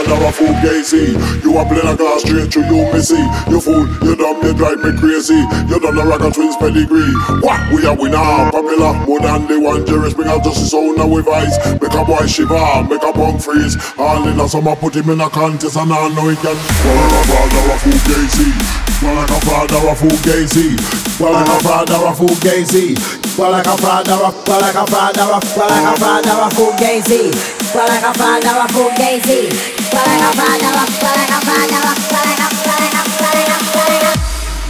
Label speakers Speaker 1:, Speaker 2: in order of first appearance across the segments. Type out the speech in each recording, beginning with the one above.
Speaker 1: father a fugazi. You a blend a glass straight through you missy. You fool, you dumb, you drive me crazy. You done the Ragga Twins pedigree. What? We a winner, popular, more than the one. Jerry bring out justice on now with ice. Make a boy shiver, make a punk freeze. All in a summer, put him in a contest and I know he can. Well like a father a fugazi. Well like a father a fugazi. Well like a father a fugazi.
Speaker 2: Well like a father a fugazi. Well like a father a fugazi. Well like a father a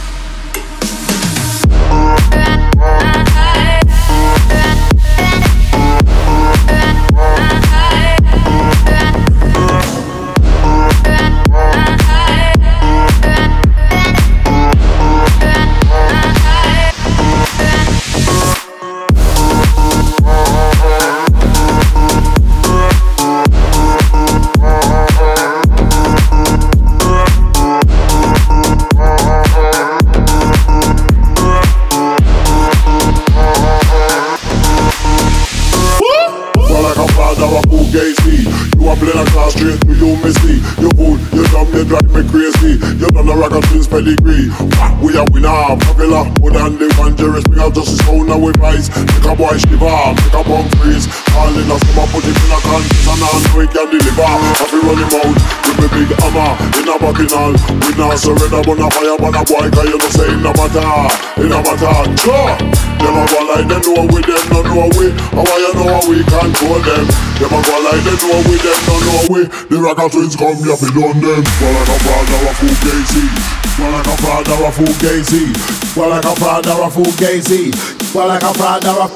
Speaker 1: You a blend a class straight through you missy. You fool, you dumb, you drive me crazy. You done the Ragga Twins pedigree. We a winner, popular, more than the one. Jerry bring out justice on now with ice. Make a boy shiver, make a punk freeze. All in a summer, put him in a contest and I know he can deliver. Have you run him out with me big hammer in a bacchanal. We not surrender, but a fire, but a boy, cause you know say it no matter. It no matter, sure. Them a go like them know we, them no know we. How you know how we control them? Them a go like them know we, them no know we. The Ragga Twins come here fi done them. Well like a father a fugazi.
Speaker 2: Well like a father a fugazi. Well like a father a fugazi. Well like a father a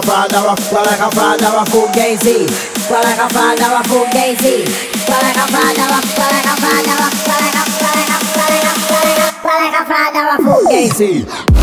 Speaker 2: fugazi. Well like a father a fugazi. Well like a father a fugazi.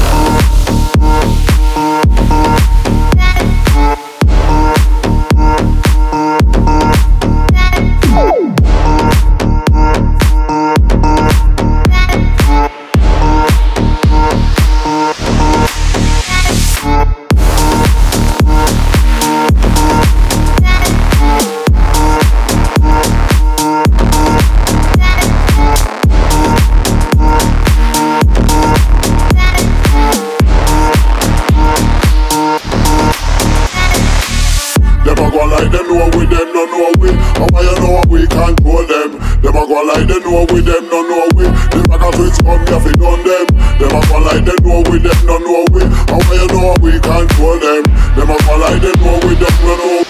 Speaker 1: Like them know we, them no know we. How you know we control them? Them a go like them know we, them no know we. The Ragga Twins come here fi done them. Them a go like them know we, them no know we. How you know we control them? Them a go like them know we, them no know we.